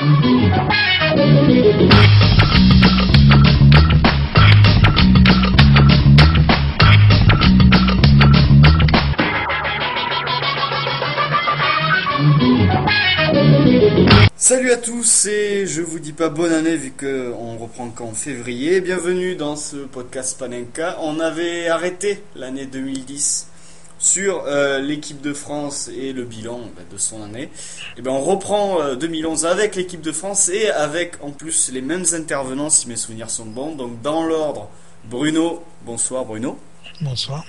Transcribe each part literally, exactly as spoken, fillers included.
Salut à tous et je vous dis pas bonne année vu qu'on reprend qu'en février. Bienvenue dans ce podcast Panenka. On avait arrêté l'année deux mille dix sur euh, l'équipe de France et le bilan bah, de son année. Et ben on reprend euh, deux mille onze avec l'équipe de France et avec en plus les mêmes intervenants si mes souvenirs sont bons. Donc dans l'ordre, Bruno. Bonsoir Bruno. Bonsoir.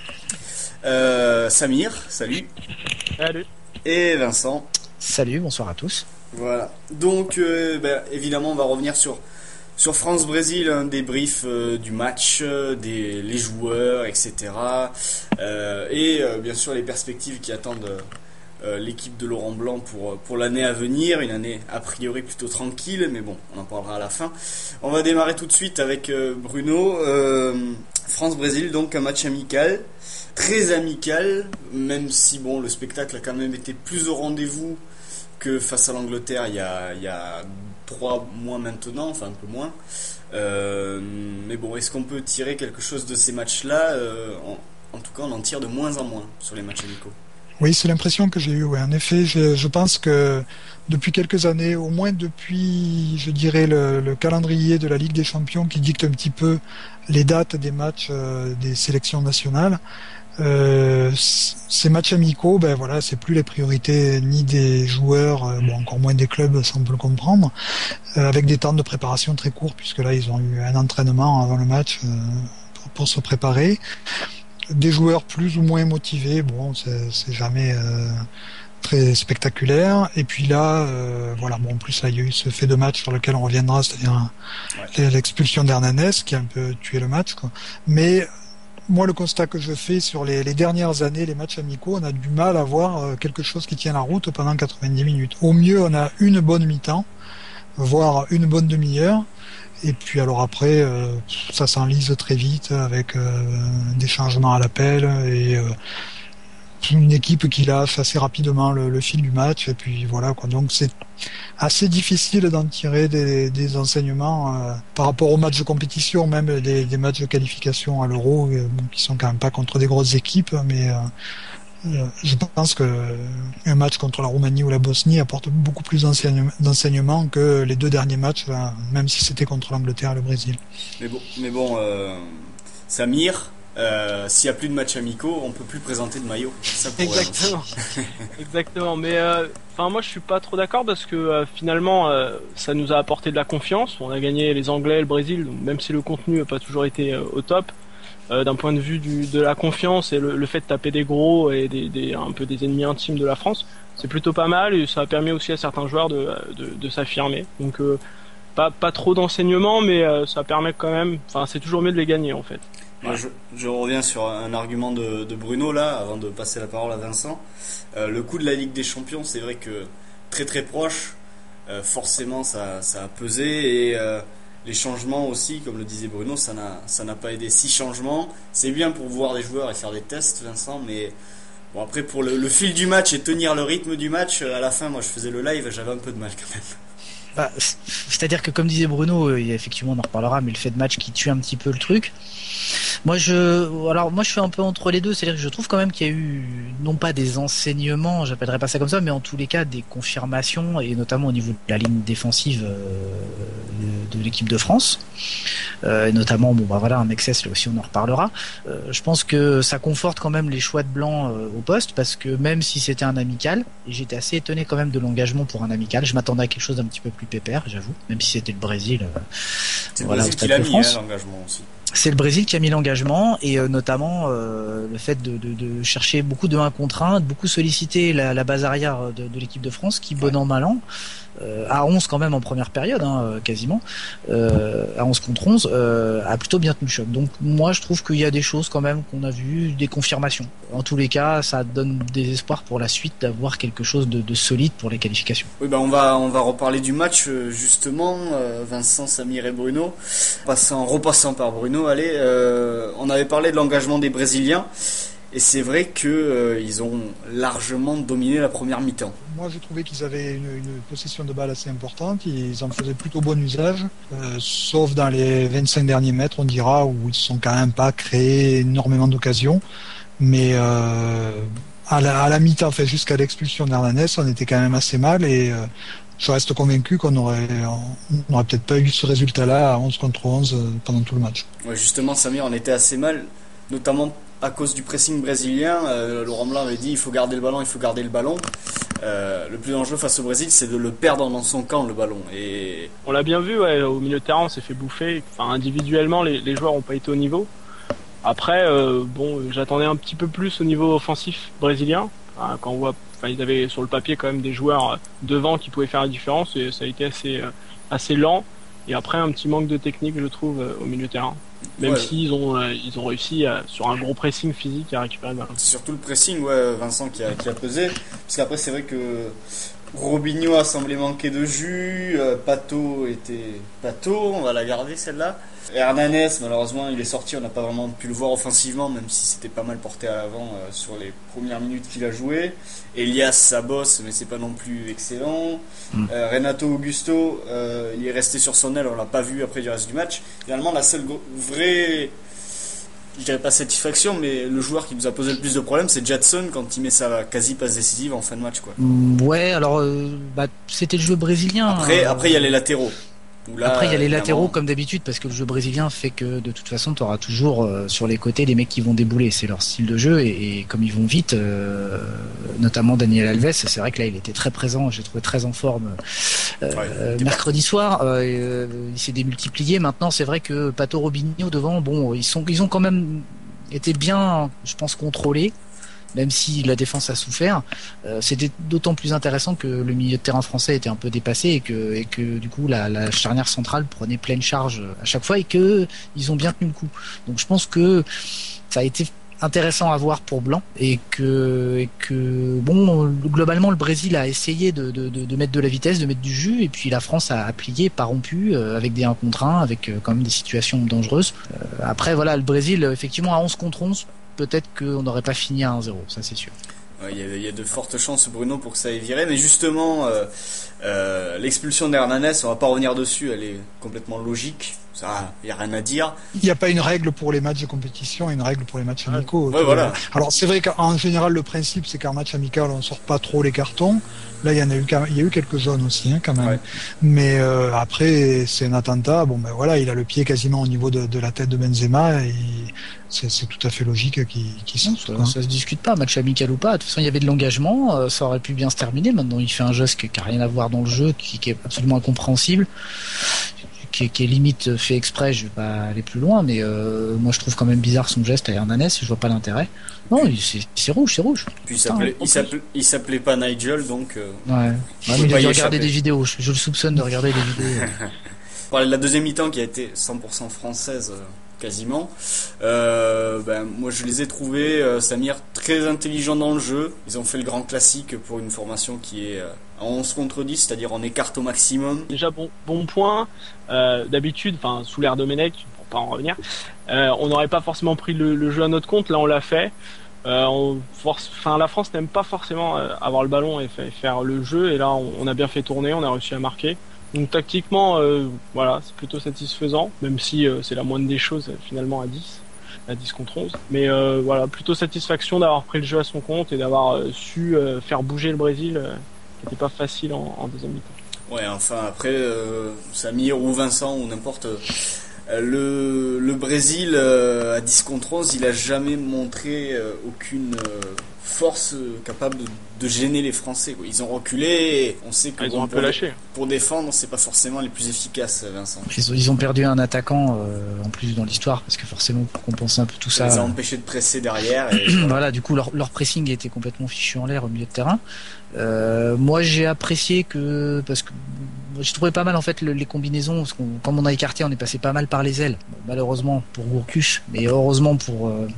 Euh, Samir, salut. Salut. Et Vincent. Salut, bonsoir à tous. Voilà, donc euh, ben, évidemment on va revenir sur, sur France-Brésil, un débrief euh, du match, euh, des, les joueurs, et cetera. Euh, et euh, bien sûr les perspectives qui attendent euh, l'équipe de Laurent Blanc pour, pour l'année à venir, une année a priori plutôt tranquille, mais bon, on en parlera à la fin. On va démarrer tout de suite avec euh, Bruno. Euh, France-Brésil, donc un match amical, très amical, même si bon le spectacle a quand même été plus au rendez-vous que face à l'Angleterre il y a, il y a trois mois maintenant, enfin un peu moins. Euh, mais bon, est-ce qu'on peut tirer quelque chose de ces matchs-là euh, en, en tout cas, on en tire de moins en moins sur les matchs amicaux. Oui, c'est l'impression que j'ai eue. Ouais. En effet, je, je pense que depuis quelques années, au moins depuis, je dirais, le, le calendrier de la Ligue des Champions qui dicte un petit peu les dates des matchs euh, des sélections nationales, Euh, ces matchs amicaux, ben voilà, c'est plus les priorités ni des joueurs, euh, bon encore moins des clubs, ça on peut le comprendre, euh, avec des temps de préparation très courts puisque là ils ont eu un entraînement avant le match euh, pour, pour se préparer. Des joueurs plus ou moins motivés, bon c'est, c'est jamais euh, très spectaculaire. Et puis là, euh, voilà, bon en plus là il y a eu ce fait de match sur lequel on reviendra, c'est-à-dire ouais. l'expulsion d'Hernandez qui a un peu tué le match, quoi. Mais moi, le constat que je fais sur les, les dernières années, les matchs amicaux, on a du mal à voir quelque chose qui tient la route pendant quatre-vingt-dix minutes. Au mieux, on a une bonne mi-temps, voire une bonne demi-heure. Et puis alors après, euh, ça s'enlise très vite avec euh, des changements à l'appel et euh, une équipe qui lâche assez rapidement le, le fil du match. Et puis voilà quoi. Donc c'est assez difficile d'en tirer des, des enseignements euh, par rapport aux matchs de compétition, même des, des matchs de qualification à l'Euro, euh, bon, qui sont quand même pas contre des grosses équipes, mais euh, euh, je pense que un match contre la Roumanie ou la Bosnie apporte beaucoup plus d'enseignements, d'enseignements que les deux derniers matchs, là, même si c'était contre l'Angleterre et le Brésil. Mais bon, mais bon euh, Samir, Euh, s'il n'y a plus de matchs amicaux, on peut plus présenter de maillot. Ça Exactement. Exactement. Mais enfin, euh, moi, je suis pas trop d'accord parce que euh, finalement, euh, ça nous a apporté de la confiance. On a gagné les Anglais, le Brésil, donc même si le contenu n'a pas toujours été euh, au top, euh, d'un point de vue du, de la confiance et le, le fait de taper des gros et des, des, un peu des ennemis intimes de la France, c'est plutôt pas mal et ça a permis aussi à certains joueurs de, de, de s'affirmer. Donc, euh, pas pas trop d'enseignements, mais euh, ça permet quand même. Enfin, c'est toujours mieux de les gagner en fait. Moi, je, je reviens sur un argument de, de Bruno là, avant de passer la parole à Vincent. Euh, le coup de la Ligue des Champions, c'est vrai que très très proche, euh, forcément ça, ça a pesé et euh, les changements aussi, comme le disait Bruno, ça n'a, ça n'a pas aidé. Six changements, c'est bien pour voir les joueurs et faire des tests, Vincent, mais bon après pour le, le fil du match et tenir le rythme du match, à la fin, moi je faisais le live, j'avais un peu de mal quand même. Bah, c'est-à-dire que comme disait Bruno, il y a effectivement on en reparlera, mais le fait de match qui tue un petit peu le truc. Moi je, alors moi je suis un peu entre les deux, c'est-à-dire que je trouve quand même qu'il y a eu non pas des enseignements, j'appellerais pas ça comme ça, mais en tous les cas des confirmations et notamment au niveau de la ligne défensive euh, de l'équipe de France, euh, et notamment bon bah voilà un Mexès là aussi on en reparlera. Euh, je pense que ça conforte quand même les choix de Blanc euh, au poste parce que même si c'était un amical, et j'étais assez étonné quand même de l'engagement pour un amical, je m'attendais à quelque chose d'un petit peu plus pépère, j'avoue, même si c'était le Brésil. Euh, c'est le voilà, Brésil qui l'a mis hein, l'engagement aussi. C'est le Brésil qui a mis l'engagement et euh, notamment euh, le fait de, de, de chercher beaucoup de un contre un, de beaucoup solliciter la, la base arrière de, de l'équipe de France qui, bon an mal an, euh, à onze quand même en première période, hein, quasiment, euh, à onze contre onze, euh, a plutôt bien tenu le choc. Donc moi je trouve qu'il y a des choses quand même qu'on a vues, des confirmations. En tous les cas, ça donne des espoirs pour la suite d'avoir quelque chose de, de solide pour les qualifications. Oui, ben on va on va reparler du match justement, euh, Vincent, Samir et Bruno. Passant, repassant par Bruno, allez, euh, on avait parlé de l'engagement des Brésiliens. Et c'est vrai qu'ils euh, ont largement dominé la première mi-temps. Moi, j'ai trouvé qu'ils avaient une, une possession de balle assez importante. Ils en faisaient plutôt bon usage, euh, sauf dans les vingt-cinq derniers mètres, on dira, où ils ne sont quand même pas créé énormément d'occasions. Mais euh, à, la, à la mi-temps, en fait, jusqu'à l'expulsion d'Hernanes, on était quand même assez mal. Et euh, je reste convaincu qu'on aurait, on n'aurait peut-être pas eu ce résultat-là à onze contre onze euh, pendant tout le match. Ouais, justement, Samir, on était assez mal, notamment à cause du pressing brésilien. euh, Laurent Blanc avait dit il faut garder le ballon, il faut garder le ballon. Euh, le plus dangereux face au Brésil, c'est de le perdre dans son camp, le ballon. Et on l'a bien vu, ouais, au milieu de terrain, on s'est fait bouffer. Enfin, individuellement, les, les joueurs n'ont pas été au niveau. Après, euh, bon, j'attendais un petit peu plus au niveau offensif brésilien. Enfin, quand on voit, enfin, ils avaient sur le papier quand même des joueurs devant qui pouvaient faire la différence, et ça a été assez, assez lent. Et après, un petit manque de technique, je trouve, au milieu de terrain. Même ouais. s'ils ont, euh, ils ont réussi à, sur un gros pressing physique à récupérer le ballon. C'est surtout le pressing, ouais, Vincent, qui a, qui a pesé. Parce qu'après, c'est vrai que Robinho a semblé manquer de jus, euh, Pato était Pato, on va la garder celle-là. Hernanes, malheureusement, il est sorti, on n'a pas vraiment pu le voir offensivement, même si c'était pas mal porté à l'avant euh, sur les premières minutes qu'il a joué. Elias, ça bosse, mais c'est pas non plus excellent. Mm. Euh, Renato Augusto, euh, il est resté sur son aile, on l'a pas vu après du reste du match. Finalement, la seule go- vraie, je dirais pas satisfaction, mais le joueur qui nous a posé le plus de problèmes, c'est Jadson quand il met sa quasi passe décisive en fin de match, quoi. Ouais, alors euh, bah, c'était le jeu brésilien. Après, hein. après il y a les latéraux. Là, Après il y a les évidemment... latéraux comme d'habitude, parce que le jeu brésilien fait que de toute façon tu auras toujours euh, sur les côtés des mecs qui vont débouler, c'est leur style de jeu, et, et comme ils vont vite, euh, notamment Daniel Alves, c'est vrai que là il était très présent, j'ai trouvé très en forme euh, ouais, mercredi soir, euh, euh, il s'est démultiplié. Maintenant c'est vrai que Pato, Robinho devant, bon ils sont ils ont quand même été bien, je pense, contrôlés. Même si la défense a souffert, euh, c'était d'autant plus intéressant que le milieu de terrain français était un peu dépassé et que, et que du coup la, la charnière centrale prenait pleine charge à chaque fois et que ils ont bien tenu le coup. Donc je pense que ça a été intéressant à voir pour Blanc et que, et que bon, globalement le Brésil a essayé de, de, de, de mettre de la vitesse, de mettre du jus, et puis la France a, a plié, pas rompu, euh, avec des un contre un, avec euh, quand même des situations dangereuses. Euh, après voilà, le Brésil effectivement à onze contre onze, peut-être qu'on n'aurait pas fini à un zéro, ça c'est sûr. Il ouais, y, y a de fortes chances, Bruno, pour que ça ait viré, mais justement, euh, euh, l'expulsion d'Hernanes, on va pas revenir dessus, elle est complètement logique, ça, il n'y a rien à dire. Il n'y a pas une règle pour les matchs de compétition et une règle pour les matchs amicaux. Ouais, voilà. Alors c'est vrai qu'en général, le principe, c'est qu'en match amical, on sort pas trop les cartons. Là, il y en a eu, il y a eu quelques zones aussi, hein, quand même. Ouais. Mais euh, après, c'est un attentat. Bon, ben voilà, il a le pied quasiment au niveau de, de la tête de Benzema, et c'est, c'est tout à fait logique qu'il, qu'il sorte. Ça, ça se discute pas, match amical ou pas. De toute façon, il y avait de l'engagement, euh, ça aurait pu bien se terminer. Maintenant, il fait un geste qui n'a rien à voir dans le jeu, qui, qui est absolument incompréhensible. Qui est, qui est limite fait exprès, je vais pas aller plus loin, mais euh, moi je trouve quand même bizarre son geste à Hernanes, je vois pas l'intérêt. Non, il, c'est, c'est rouge, c'est rouge. Puis il s'appelait, il s'appelait, il s'appelait pas Nigel, donc. Euh, ouais. ouais mais il a regardé des vidéos, je, je le soupçonne de regarder des vidéos. On parlait de la deuxième mi-temps qui a été cent pour cent française, euh, quasiment. Euh, ben, moi je les ai trouvés, euh, Samir, très intelligents dans le jeu. Ils ont fait le grand classique pour une formation qui est. Euh, en onze contre dix, c'est-à-dire en écarte au maximum. Déjà bon, bon point, euh, d'habitude, enfin sous l'ère Domenech, pour pas en revenir, euh, on n'aurait pas forcément pris le, le jeu à notre compte, là on l'a fait. Euh, on force, enfin la France n'aime pas forcément euh, avoir le ballon et fait, faire le jeu, et là on, on a bien fait tourner, on a réussi à marquer. Donc tactiquement, euh, voilà, c'est plutôt satisfaisant, même si euh, c'est la moindre des choses finalement à dix, à dix contre onze. Mais euh, voilà, plutôt satisfaction d'avoir pris le jeu à son compte et d'avoir euh, su euh, faire bouger le Brésil. Euh, C'était pas facile en, en deuxième mi-temps. Ouais, enfin après, euh, Samir ou Vincent ou n'importe, euh, le, le Brésil euh, à dix contre onze, il a jamais montré euh, aucune euh, force euh, capable de, de gêner les Français, quoi. Ils ont reculé, et on sait que ah, ils bon, ont un peu lâché. Pour défendre, c'est pas forcément les plus efficaces, Vincent. Ils ont, ils ont perdu un attaquant euh, en plus dans l'histoire, parce que forcément pour compenser un peu tout ça. Ça les a empêchés de presser derrière. Et voilà. Voilà, du coup leur, leur pressing était complètement fichu en l'air au milieu de terrain. Euh, moi j'ai apprécié que parce que j'ai trouvé pas mal en fait le, les combinaisons, parce qu'on, comme on a écarté, on est passé pas mal par les ailes. Bon, malheureusement pour Gourcuff, mais heureusement pour euh,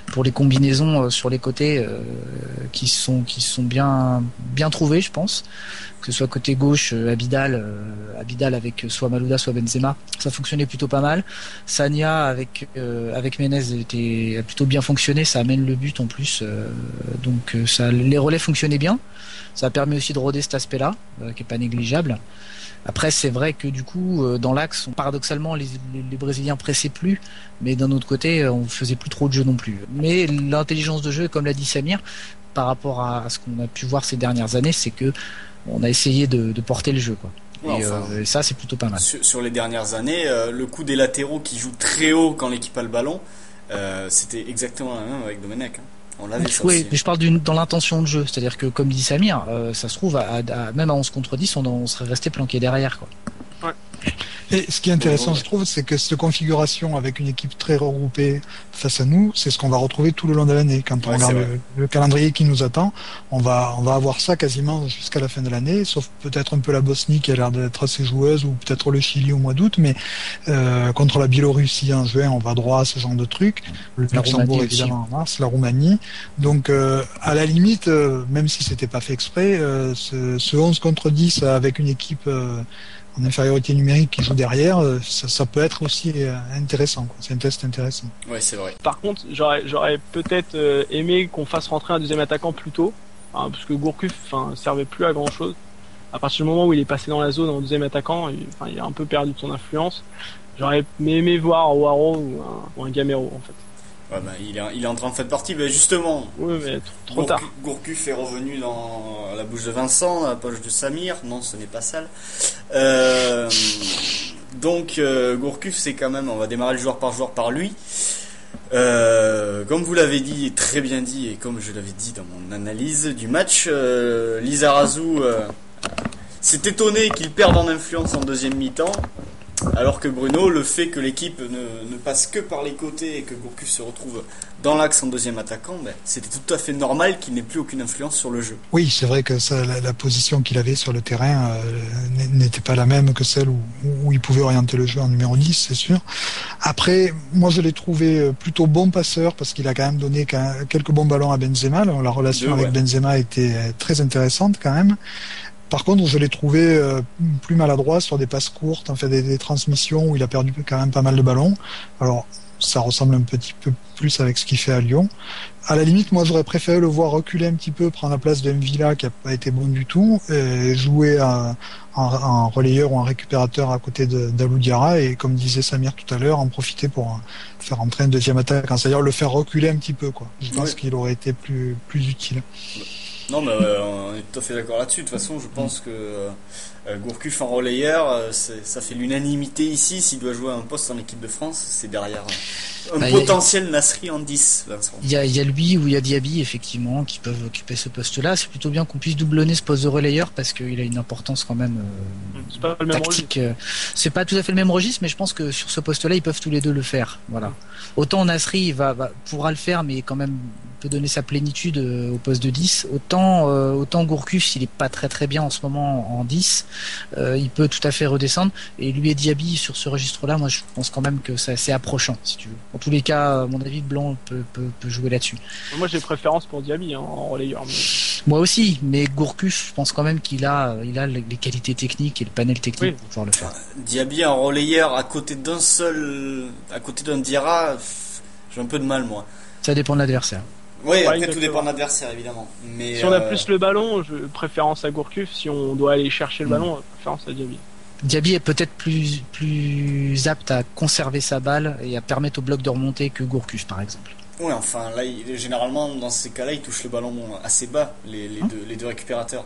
pour les combinaisons euh, sur les côtés euh, qui sont qui sont bien bien trouvées, je pense. Que ce soit côté gauche, euh, Abidal, euh, Abidal avec soit Malouda, soit Benzema, ça fonctionnait plutôt pas mal. Sagna avec euh, avec Menez était a plutôt bien fonctionné, ça amène le but en plus, euh, donc euh, ça les relais fonctionnaient bien. Ça a permis aussi de roder cet aspect-là, euh, qui est pas négligeable. Après, c'est vrai que du coup, euh, dans l'axe, on, paradoxalement, les, les, les Brésiliens pressaient plus, mais d'un autre côté, on faisait plus trop de jeu non plus. Mais l'intelligence de jeu, comme l'a dit Samir, par rapport à, à ce qu'on a pu voir ces dernières années, c'est que on a essayé de, de porter le jeu, quoi. Ouais, et, enfin, euh, et ça, c'est plutôt pas mal. Sur, sur les dernières années, euh, le coup des latéraux qui jouent très haut quand l'équipe a le ballon, euh, c'était exactement la même avec Domenech. Hein. On l'avait ça oui, aussi. mais je parle d'une, dans l'intention de jeu, c'est-à-dire que comme dit Samir, euh, ça se trouve à, à, même à onze contre dix, on, on serait resté planqué derrière, quoi. Ouais. Et ce qui est intéressant, je trouve, c'est que cette configuration avec une équipe très regroupée face à nous, c'est ce qu'on va retrouver tout le long de l'année. Quand on ouais, regarde le, le calendrier qui nous attend, on va, on va avoir ça quasiment jusqu'à la fin de l'année, sauf peut-être un peu la Bosnie qui a l'air d'être assez joueuse, ou peut-être le Chili au mois d'août, mais euh, contre la Biélorussie en juin, on va droit à ce genre de trucs. Le la Luxembourg, Roumanie, évidemment, en mars, la Roumanie. Donc, euh, à la limite, euh, même si c'était pas fait exprès, euh, ce, ce onze contre dix avec une équipe euh, en infériorité numérique qui joue derrière, ça, ça peut être aussi intéressant, quoi. C'est un test intéressant. Ouais, c'est vrai. Par contre, j'aurais, j'aurais peut-être euh, aimé qu'on fasse rentrer un deuxième attaquant plus tôt, hein, parce que Gourcuff, enfin, servait plus à grand chose. À partir du moment où il est passé dans la zone en deuxième attaquant, il, enfin, il a un peu perdu de son influence. J'aurais aimé voir Waro ou un, ou un Gamero, en fait. Ouais, bah, il, est, il est en train de faire partie, bah, justement. Oui, mais trop, trop tard. Gourcuff est revenu dans la bouche de Vincent, dans la poche de Samir. Non, ce n'est pas sale. Euh, donc, euh, Gourcuff, c'est quand même, on va démarrer le joueur par joueur par lui. Euh, comme vous l'avez dit, et très bien dit, et comme je l'avais dit dans mon analyse du match, euh, Lizarazu euh, s'est étonné qu'il perde en influence en deuxième mi-temps. Alors que Bruno, le fait que l'équipe ne, ne passe que par les côtés et que Gourcuff se retrouve dans l'axe en deuxième attaquant, ben, c'était tout à fait normal qu'il n'ait plus aucune influence sur le jeu. Oui, c'est vrai que ça, la, la position qu'il avait sur le terrain euh, n'était pas la même que celle où, où il pouvait orienter le jeu en numéro dix, c'est sûr. Après, moi je l'ai trouvé plutôt bon passeur parce qu'il a quand même donné quelques bons ballons à Benzema. La relation Deux, avec ouais. Benzema était très intéressante quand même. Par contre, je l'ai trouvé euh, plus maladroit sur des passes courtes, en fait des, des transmissions où il a perdu quand même pas mal de ballons. Alors, ça ressemble un petit peu plus avec ce qu'il fait à Lyon. À la limite, moi, j'aurais préféré le voir reculer un petit peu, prendre la place de M'Vila qui a pas été bon du tout, et jouer en, en relayeur ou en récupérateur à côté de d'Alou Diarra, et comme disait Samir tout à l'heure, en profiter pour faire entrer un deuxième attaquant, c'est-à-dire le faire reculer un petit peu, quoi. Je pense oui. qu'il aurait été plus plus utile. Non, mais euh, on est tout à fait d'accord là-dessus. De toute façon, je pense que euh, Gourcuff en relayeur, euh, ça fait l'unanimité ici. S'il doit jouer un poste en équipe de France, c'est derrière euh, un bah, potentiel a, Nasri en dix. Il y a, y a lui ou il y a Diaby, effectivement, qui peuvent occuper ce poste-là. C'est plutôt bien qu'on puisse doublonner ce poste de relayeur parce qu'il a une importance quand même euh, c'est pas le même tactique. Registre. C'est pas tout à fait le même registre, mais je pense que sur ce poste-là, ils peuvent tous les deux le faire. Voilà. Autant Nasri va, va, pourra le faire, mais quand même peut donner sa plénitude au poste de dix. Autant, euh, autant Gourcuff, s'il est pas très très bien en ce moment en dix, euh, il peut tout à fait redescendre. Et lui et Diaby sur ce registre-là, moi je pense quand même que c'est assez approchant, si tu veux. En tous les cas, à mon avis, Blanc peut, peut, peut jouer là-dessus. Moi j'ai préférence pour Diaby hein, en relayeur. Mais... Moi aussi, mais Gourcuff, je pense quand même qu'il a, il a les qualités techniques et le panel technique oui. pour pouvoir le faire. Diaby en relayeur à côté d'un seul, à côté d'un Diarra, j'ai un peu de mal moi. Ça dépend de l'adversaire. Oui, après tout dépend de l'adversaire évidemment. Mais si on a euh... plus le ballon, je préférence à Gourcuff. Si on doit aller chercher le ballon, mmh. préférence à Diaby. Diaby est peut-être plus plus apte à conserver sa balle et à permettre au bloc de remonter que Gourcuff par exemple. Oui, enfin là, il, généralement dans ces cas-là, il touche le ballon assez bas, les, les, mmh. deux, les deux récupérateurs.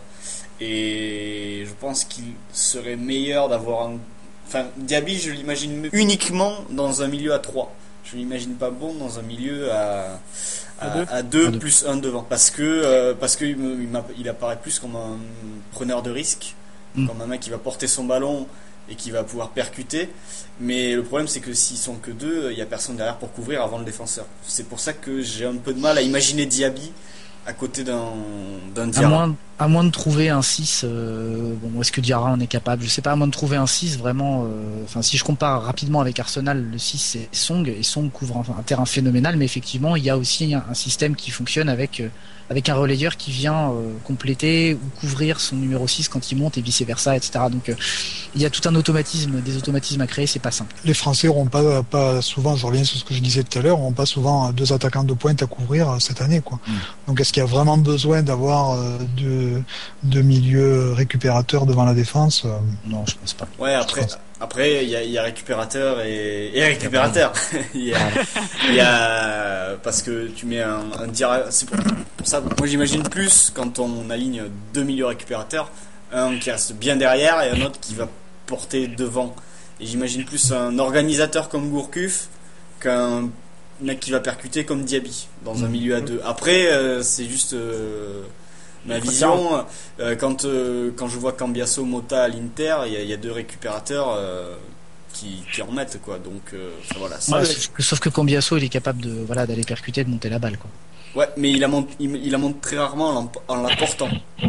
Et je pense qu'il serait meilleur d'avoir un. Enfin, Diaby, je l'imagine uniquement dans un milieu à trois. Je l'imagine pas bon dans un milieu à à deux plus un devant parce que euh, parce que il, me, il apparaît plus comme un preneur de risque, mm. comme un mec qui va porter son ballon et qui va pouvoir percuter. Mais le problème c'est que s'ils sont que deux, il y a personne derrière pour couvrir avant le défenseur. C'est pour ça que j'ai un peu de mal à imaginer Diaby à côté d'un d'un Diarra. À moins, À moins de trouver un six, euh, bon, est-ce que Diarra en est capable? Je sais pas, à moins de trouver un six vraiment. Enfin, euh, si je compare rapidement avec Arsenal, le six c'est Song, et Song couvre un, un terrain phénoménal, mais effectivement, il y a aussi un, un système qui fonctionne avec euh, avec un relayeur qui vient euh, compléter ou couvrir son numéro six quand il monte et vice versa, et cetera. Donc, euh, il y a tout un automatisme, des automatismes à créer, c'est pas simple. Les Français n'auront pas, pas souvent, je reviens sur ce que je disais tout à l'heure, n'auront pas souvent deux attaquants de pointe à couvrir cette année, quoi. Mmh. Donc, est-ce qu'il y a vraiment besoin d'avoir euh, deux, deux milieux récupérateurs devant la défense? Non, je pense pas. Ouais, après, après, il y a, y a récupérateur et, et récupérateur. Il y a, il y a, parce que tu mets un, un direct, c'est pour, pour ça, moi j'imagine plus quand on aligne deux milieux récupérateurs, un qui reste bien derrière et un autre qui va porter devant. Et j'imagine plus un organisateur comme Gourcuff qu'un mec qui va percuter comme Diaby dans mmh. un milieu à deux. Après, euh, c'est juste euh, ma vision. Euh, quand euh, quand je vois Cambiasso, Mota à l'Inter, il y, y a deux récupérateurs euh, qui, qui en mettent, quoi. Donc euh, voilà. Ouais, sauf, que, sauf que Cambiasso, il est capable de voilà d'aller percuter, de monter la balle, quoi. Ouais, mais il la monte, il, il la monte très rarement en, en la portant.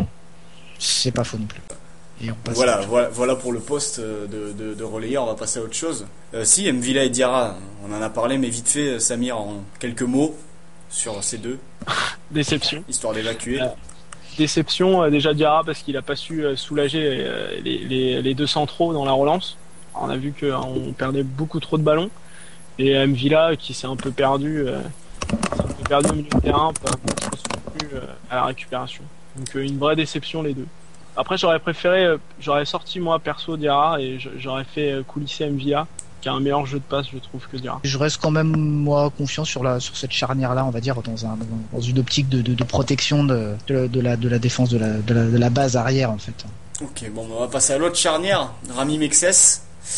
C'est pas faux non plus. Et on passe voilà, voilà, voilà pour le poste de, de, de relayeur. On va passer à autre chose. Euh, si M'Vila et Diarra, on en a parlé, mais vite fait, Samir, en quelques mots sur ces deux. Déception. Histoire d'évacuer. Euh, déception, euh, déjà Diarra parce qu'il a pas su euh, soulager euh, les, les, les deux centraux dans la relance. On a vu qu'on perdait beaucoup trop de ballons. Et M'Vila qui s'est un peu perdu, euh, s'est un peu perdu au milieu de terrain, pas trop soutenu euh, à la récupération. Donc euh, une vraie déception les deux. Après, j'aurais préféré, euh, j'aurais sorti moi perso Diarra et j'aurais fait euh, coulisser M'Vila, qui a un meilleur jeu de passe, je trouve, que Diarra. Je reste quand même moi confiant sur la sur cette charnière-là, on va dire, dans un dans une optique de de, de protection de, de de la de la défense de la de la de la base arrière en fait. Ok, bon, on va passer à l'autre charnière, Rami Mexes,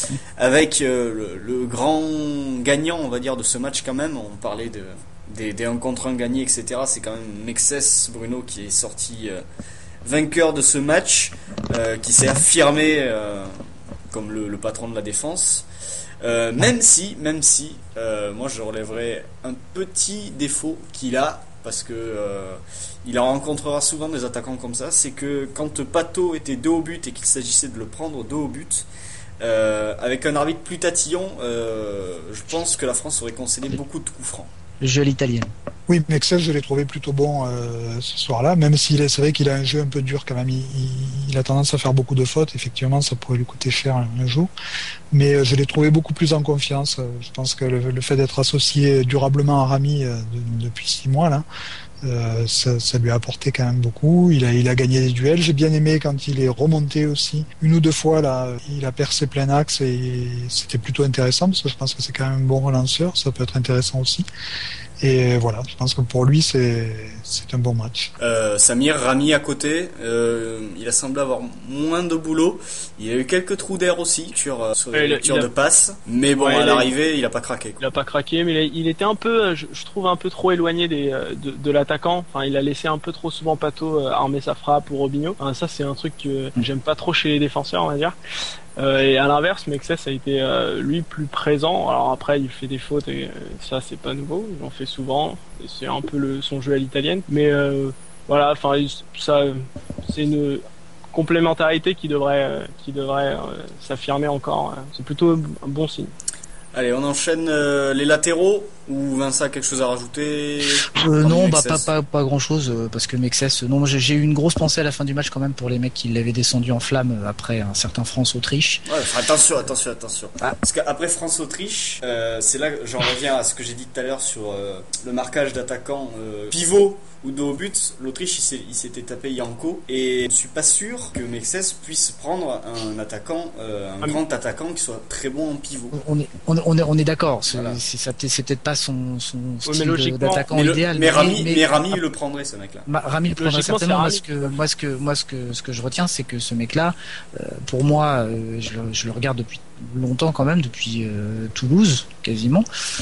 avec euh, le, le grand gagnant, on va dire, de ce match quand même. On parlait de des, des un contre un gagnés, et cetera. C'est quand même Mexes, Bruno, qui est sorti euh, vainqueur de ce match, euh, qui s'est affirmé euh, comme le, le patron de la défense. Euh, même si, même si, euh, moi je relèverais un petit défaut qu'il a, parce que euh, il en rencontrera souvent des attaquants comme ça, c'est que quand Pato était dos au but et qu'il s'agissait de le prendre dos au but, euh, avec un arbitre plus tatillon, euh, je pense que la France aurait concédé beaucoup de coups francs. Le jeu à l'italienne. Oui, Mexes, je l'ai trouvé plutôt bon euh, ce soir-là, même s'il est, c'est vrai qu'il a un jeu un peu dur quand même. Il, il, il a tendance à faire beaucoup de fautes. Effectivement, ça pourrait lui coûter cher un jour. Mais euh, je l'ai trouvé beaucoup plus en confiance. Je pense que le, le fait d'être associé durablement à Rami euh, de, depuis six mois là, euh, ça, ça lui a apporté quand même beaucoup. Il a, il a gagné des duels. J'ai bien aimé quand il est remonté aussi. Une ou deux fois là, il a percé plein axe et c'était plutôt intéressant parce que je pense que c'est quand même un bon relanceur. Ça peut être intéressant aussi. Et voilà, je pense que pour lui c'est c'est un bon match. Euh, Samir, Rami à côté, euh, il a semblé avoir moins de boulot. Il y a eu quelques trous d'air aussi sur sur les lectures de passe, mais bon, ouais, à l'arrivée, il, il a pas craqué, quoi. Il a pas craqué, mais il, a, il était un peu, je, je trouve un peu trop éloigné des de, de l'attaquant. Enfin, il a laissé un peu trop souvent Pato armer sa frappe ou Robinho. Enfin, ça c'est un truc que j'aime pas trop chez les défenseurs, on va dire. Euh, et à l'inverse, Mexes a été euh, lui plus présent. Alors après, il fait des fautes et euh, ça c'est pas nouveau. Il en fait souvent. Et c'est un peu le, son jeu à l'italienne. Mais euh, voilà, enfin ça, c'est une complémentarité qui devrait, euh, qui devrait euh, s'affirmer encore. C'est plutôt un bon signe. Allez, on enchaîne euh, les latéraux. Ou Vincent a quelque chose à rajouter? euh, Non, bah pas pas pas grand chose euh, parce que Mexes, non, j'ai, j'ai eu une grosse pensée à la fin du match quand même pour les mecs qui l'avaient descendu en flamme après un certain France-Autriche. Ouais, attention, attention, attention. Ah. Parce qu'après France-Autriche, euh, c'est là que j'en reviens à ce que j'ai dit tout à l'heure sur euh, le marquage d'attaquants euh, pivot ou dos au but. L'Autriche, il, s'est, il s'était tapé Yanko et je ne suis pas sûr que Mexes puisse prendre un attaquant, euh, un ah, grand attaquant qui soit très bon en pivot. On est on, on est on est d'accord. C'est, voilà. c'est, c'est, c'est peut-être pas son, son style ouais, d'attaquant mais le, idéal. Mais, mais Rami, mais, mais Rami il le prendrait, ce mec-là. Ma, Rami le prendrait certainement. Moi, ce que, moi, ce que, moi, ce que, ce que je retiens, c'est que ce mec-là, euh, pour moi, euh, je, le, je le regarde depuis longtemps quand même, depuis euh, Toulouse quasiment.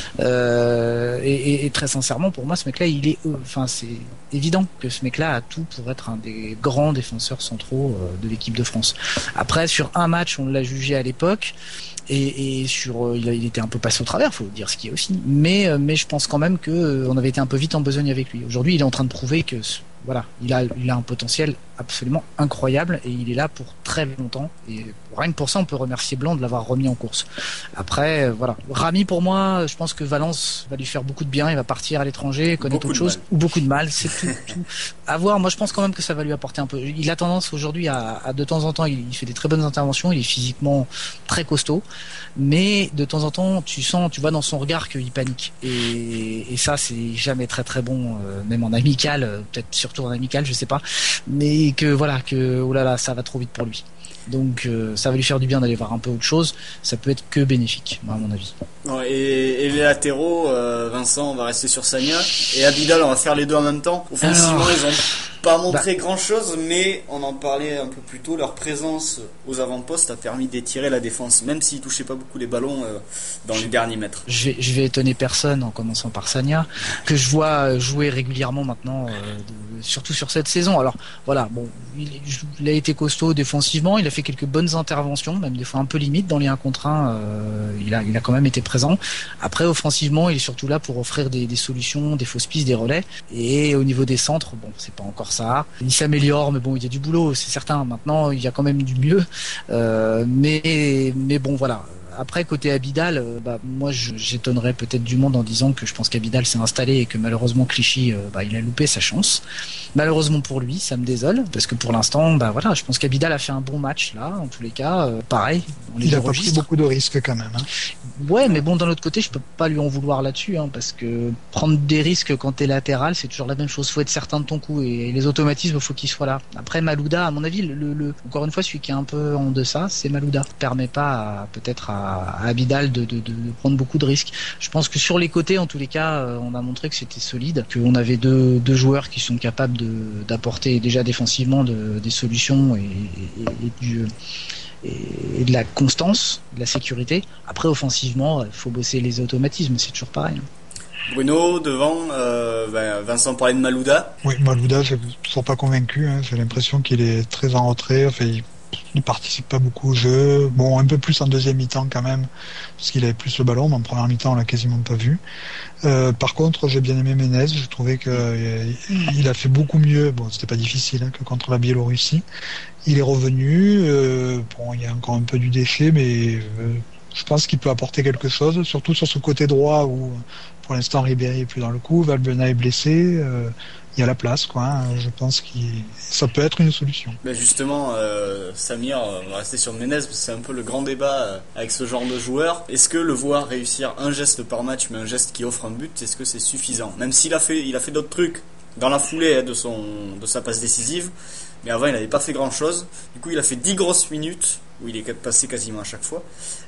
Euh, et, et, et très sincèrement, pour moi, ce mec-là, il est, enfin, c'est évident que ce mec-là a tout pour être un des grands défenseurs centraux euh, de l'équipe de France. Après, sur un match, on l'a jugé à l'époque. Et, et sur, euh, il, a, il était un peu passé au travers, faut dire ce qui est aussi. Mais, euh, mais je pense quand même que euh, on avait été un peu vite en besogne avec lui. Aujourd'hui, il est en train de prouver que, voilà, il a, il a un potentiel absolument incroyable et il est là pour très longtemps. Et rien que pour ça, on peut remercier Blanc de l'avoir remis en course. Après, euh, voilà. Rami, pour moi, je pense que Valence va lui faire beaucoup de bien. Il va partir à l'étranger, connaître autre chose, ou beaucoup de mal. C'est tout, tout. À voir. Moi, je pense quand même que ça va lui apporter un peu. Il a tendance aujourd'hui à, à de temps en temps, il, il fait des très bonnes interventions. Il est physiquement très costaud. Mais de temps en temps, tu sens, tu vois dans son regard qu'il panique. Et, et ça, c'est jamais très très bon, euh, même en amical, euh, peut-être surtout en amical, je sais pas. Mais que voilà, que oh là là, ça va trop vite pour lui. Donc euh, ça va lui faire du bien d'aller voir un peu autre chose. Ça peut être que bénéfique, à mon avis. Ouais, et, et les latéraux, euh, Vincent, on va rester sur Sagna. Et Abidal, on va faire les deux en même temps. Offensivement, Alors... ils ont pas montré bah... grand chose, mais on en parlait un peu plus tôt, leur présence aux avant-postes a permis d'étirer la défense, même s'ils touchaient pas beaucoup les ballons euh, dans les derniers mètres. Je vais, je vais étonner personne en commençant par Sagna, que je vois jouer régulièrement maintenant, euh, de, surtout sur cette saison. Alors voilà, bon, il, il a été costaud défensivement, il a fait quelques bonnes interventions, même des fois un peu limite dans les un contre un, euh, il a, il a quand même été présent. Après, offensivement, il est surtout là pour offrir des, des solutions, des fausses pistes, des relais. Et au niveau des centres, bon, c'est pas encore ça. Il s'améliore, mais bon, il y a du boulot, c'est certain. Maintenant, il y a quand même du mieux. Euh, mais, mais bon, voilà. Après, côté Abidal, euh, bah, moi, je, j'étonnerais peut-être du monde en disant que je pense qu'Abidal s'est installé et que malheureusement Clichy, euh, bah, il a loupé sa chance. Malheureusement pour lui, ça me désole parce que pour l'instant, bah voilà, je pense qu'Abidal a fait un bon match là. En tous les cas, euh, pareil. Il a pas pris beaucoup de risques quand même. Hein. Ouais, mais bon, d'un autre côté, je peux pas lui en vouloir là-dessus, hein, parce que prendre des risques quand t'es latéral, c'est toujours la même chose. Faut être certain de ton coup et, et les automatismes, faut qu'ils soient là. Après, Malouda, à mon avis, le, le encore une fois, celui qui est un peu en deçà, c'est Malouda. Ça permet pas à, peut-être à à Abidal de, de, de prendre beaucoup de risques. Je pense que sur les côtés, en tous les cas, on a montré que c'était solide, qu'on avait deux, deux joueurs qui sont capables de, d'apporter déjà défensivement de, des solutions et, et, et du et de la constance, de la sécurité. Après, offensivement, il faut bosser les automatismes, c'est toujours pareil. Bruno, devant, euh, ben Vincent parlait de Malouda. Oui, Malouda, je ne suis toujours pas convaincu. Hein. J'ai l'impression qu'il est très en retrait. Enfin, il ne participe pas beaucoup au jeu. Bon, un peu plus en deuxième mi-temps quand même, parce qu'il avait plus le ballon. Mais en première mi-temps, on l'a quasiment pas vu. Euh, par contre, j'ai bien aimé Ménez. Je trouvais qu'il euh, a fait beaucoup mieux. Bon, c'était pas difficile hein, que contre la Biélorussie. Il est revenu. Euh, bon, il y a encore un peu du déchet, mais euh, je pense qu'il peut apporter quelque chose, surtout sur ce côté droit où, pour l'instant, Ribéry est plus dans le coup, Valbuena est blessé. Euh, il y a la place, quoi. Hein. Je pense que ça peut être une solution. Ben justement, euh, Samir, on va rester sur Ménez, parce que c'est un peu le grand débat euh, avec ce genre de joueur. Est-ce que le voir réussir un geste par match, mais un geste qui offre un but, est-ce que c'est suffisant? Même s'il a fait, il a fait d'autres trucs dans la foulée hein, de son, de sa passe décisive, mais avant il n'avait pas fait grand-chose. Du coup, il a fait dix grosses minutes où il est passé quasiment à chaque fois.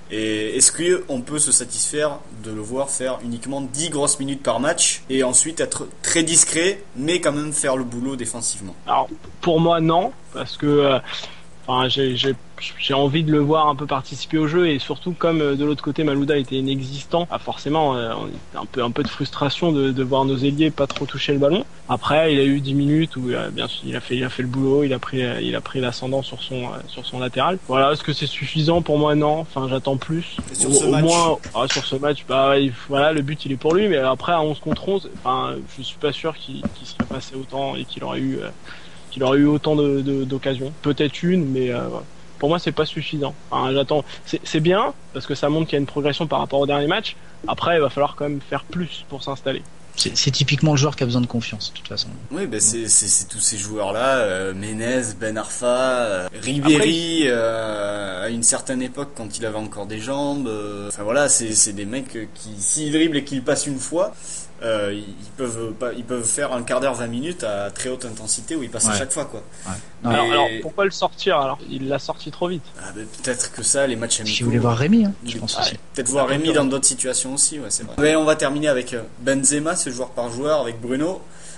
Et est-ce qu'on peut se satisfaire de le voir faire uniquement dix grosses minutes par match et ensuite être très discret, mais quand même faire le boulot défensivement? Alors, pour moi, non, parce que euh, enfin, j'ai, j'ai, j'ai envie de le voir un peu participer au jeu, et surtout comme euh, de l'autre côté Malouda était inexistant, ah, forcément euh, on était un peu, un peu de frustration de, de voir nos ailiers pas trop toucher le ballon. Après, il a eu dix minutes où euh, bien sûr, il a fait, il a fait le boulot, il a pris, euh, il a pris l'ascendant sur son, euh, sur son latéral. Voilà, est-ce que c'est suffisant? Pour moi, non. Enfin, j'attends plus. Sur au, ce au match. moins, ah, sur ce match, bah, il, voilà, le but il est pour lui, mais après à onze contre onze, enfin, je suis pas sûr qu'il, qu'il serait passé autant et qu'il aurait eu, euh, qu'il aurait eu autant de, de, d'occasions. Peut-être une, mais euh, voilà. Pour moi, c'est pas suffisant. Enfin, j'attends. C'est, c'est bien parce que ça montre qu'il y a une progression par rapport au dernier match. Après, il va falloir quand même faire plus pour s'installer. C'est, c'est typiquement le joueur qui a besoin de confiance, de toute façon. Oui, ben c'est, c'est, c'est tous ces joueurs-là, euh, Ménez, Ben Arfa, euh, Ribéry, euh, à une certaine époque quand il avait encore des jambes. Euh, enfin voilà, c'est, c'est des mecs qui, s'ils dribblent et qu'ils passent une fois, euh, ils peuvent pas, ils peuvent faire un quart d'heure, vingt minutes à très haute intensité où ils passent ouais. à chaque fois, quoi. Ouais. Mais... Alors, alors, pourquoi le sortir alors? Il l'a sorti trop vite. Ah, ben, peut-être que ça, les matchs amicaux. Si vous voulez voir Rémi, hein, je pense aussi. Ouais, peut-être voir Rémi dans d'autres situations aussi, ouais, c'est vrai. Mais on va terminer avec Benzema, ce joueur par joueur, avec Bruno.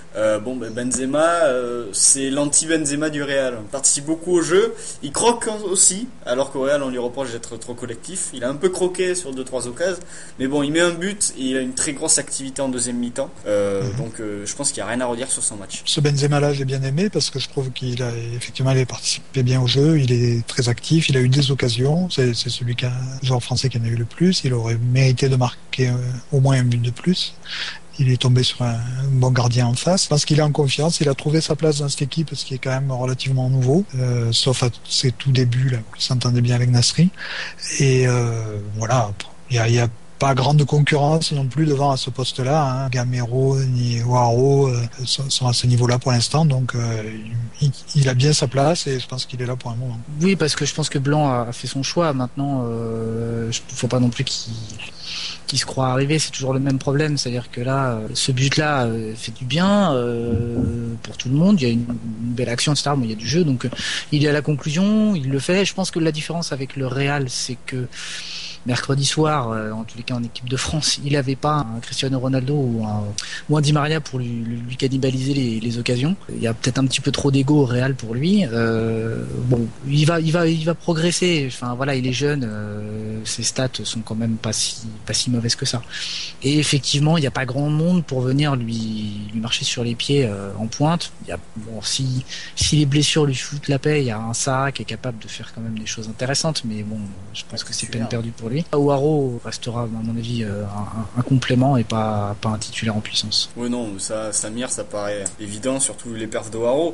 Euh, bon, ben Benzema, euh, c'est l'anti-Benzema du Real. Il participe beaucoup au jeu. Il croque aussi, alors qu'au Real, on lui reproche d'être trop collectif. Il a un peu croqué sur deux trois occasions. Mais bon, il met un but et il a une très grosse activité en deuxième mi-temps. Euh, mm-hmm. Donc, euh, je pense qu'il n'y a rien à redire sur son match. Ce Benzema-là, j'ai bien aimé parce que je trouve qu'il a effectivement il a participé bien au jeu. Il est très actif. Il a eu des occasions. C'est, c'est celui qui a, le joueur français qui en a eu le plus. Il aurait mérité de marquer euh, au moins un but de plus. Il est tombé sur un bon gardien en face. Je pense qu'il est en confiance. Il a trouvé sa place dans cette équipe, ce qui est quand même relativement nouveau, euh, sauf à ses tout débuts là où il s'entendait bien avec Nasri. Et euh, voilà, il y a, y a pas grande concurrence non plus devant à ce poste-là. Hein. Gamero ni Ouaro euh, sont, sont à ce niveau-là pour l'instant, donc euh, il, il a bien sa place et je pense qu'il est là pour un moment. Oui, parce que je pense que Blanc a fait son choix. Maintenant, euh, faut pas non plus qu'il qui se croit arriver, c'est toujours le même problème, c'est-à-dire que là, ce but-là euh, fait du bien euh, pour tout le monde, il y a une, une belle action, et cetera, mais il y a du jeu, donc euh, il est à la conclusion, il le fait. Je pense que la différence avec le Real, c'est que mercredi soir, euh, en tous les cas en équipe de France, il n'avait pas un Cristiano Ronaldo ou un, ou un Di Maria pour lui, lui cannibaliser les, les occasions. Il y a peut-être un petit peu trop d'ego au Real pour lui. Euh, bon, il va, il va, il va progresser. Enfin voilà, il est jeune, euh, ses stats sont quand même pas si, pas si mauvaises que ça. Et effectivement, il n'y a pas grand monde pour venir lui, lui marcher sur les pieds euh, en pointe. Il y a, bon, si, si les blessures lui foutent la paix, il y a un Sarr qui est capable de faire quand même des choses intéressantes, mais bon, je pense que c'est peine perdue pour lui. Ouaro restera, à mon avis, un, un, un complément et pas, pas un titulaire en puissance. Oui, non, ça, Samir, ça paraît évident, surtout les perfs d'Ouaro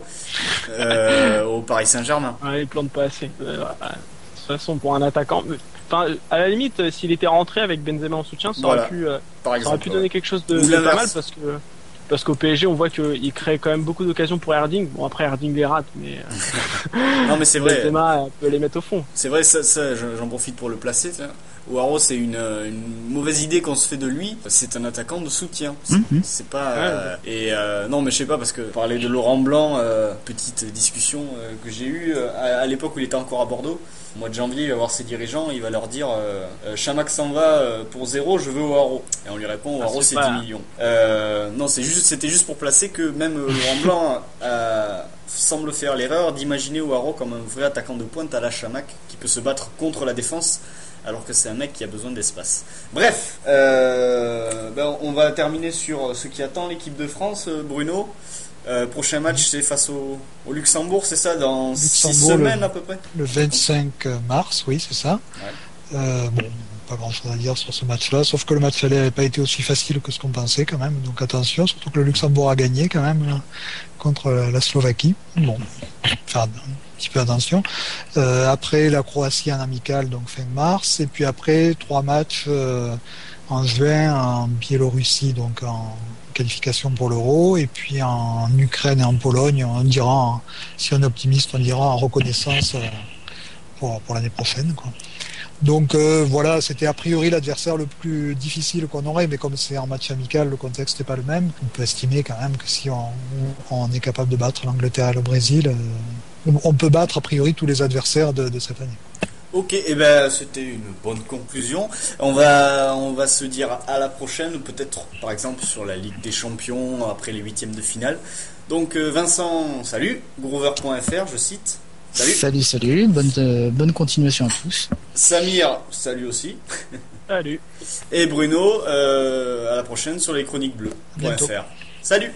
euh, au Paris Saint-Germain. Ouais, il plante pas assez. Euh, de toute façon, pour un attaquant, enfin, à la limite, s'il était rentré avec Benzema en soutien, ça voilà. aurait pu, euh, Par exemple, ça aurait pu ouais. donner quelque chose de, de pas mal parce que. Parce qu'au P S G, on voit qu'il crée quand même beaucoup d'occasions pour Erding. Bon, après, Erding les rate, mais. non, mais c'est vrai. Benzema peut les mettre au fond. C'est vrai, ça, ça, j'en profite pour le placer. Ouaro, c'est une, une mauvaise idée qu'on se fait de lui. C'est un attaquant de soutien. C'est, mm-hmm. c'est pas. Ouais, euh, ouais. Et euh, non, mais je sais pas, parce que parler de Laurent Blanc, euh, petite discussion euh, que j'ai eue euh, à, à l'époque où il était encore à Bordeaux. Au mois de janvier, il va voir ses dirigeants, il va leur dire euh, Chamac s'en va euh, pour zéro, je veux Ouaro. Et on lui répond Ouaro, ah, c'est, c'est dix millions. Euh, non, c'est juste, c'était juste pour placer que même euh, Laurent Blanc euh, semble faire l'erreur d'imaginer Ouaro comme un vrai attaquant de pointe à la Chamac qui peut se battre contre la défense. Alors que c'est un mec qui a besoin d'espace. Bref, euh, ben on va terminer sur ce qui attend l'équipe de France, Bruno. Euh, prochain match, c'est face au, au Luxembourg, c'est ça, dans Luxembourg, six semaines le, à peu près. Le vingt-cinq mars, oui, c'est ça. Ouais. Euh, bon, pas grand-chose à dire sur ce match-là, sauf que le match n'avait pas été aussi facile que ce qu'on pensait quand même. Donc attention, surtout que le Luxembourg a gagné quand même là, contre la Slovaquie. Bon, faire un petit peu attention. Euh, après la Croatie en amical, donc fin mars, et puis après trois matchs euh, en juin en Biélorussie, donc en qualification pour l'Euro, et puis en Ukraine et en Pologne, on dira, si on est optimiste, on dira en reconnaissance pour, pour l'année prochaine, quoi. Donc euh, voilà, c'était a priori l'adversaire le plus difficile qu'on aurait, mais comme c'est en match amical, le contexte n'est pas le même. On peut estimer quand même que si on, on est capable de battre l'Angleterre et le Brésil, euh, on peut battre a priori tous les adversaires de, de cette année. Ok, et eh ben c'était une bonne conclusion. On va on va se dire à la prochaine, peut-être par exemple sur la Ligue des Champions après les huitièmes de finale. Donc euh, Vincent, salut, Groover point F R, je cite. Salut. Salut, salut, bonne euh, bonne continuation à tous. Samir, salut aussi. Salut. Et Bruno, euh, à la prochaine sur les chroniques bleues point F R. Salut.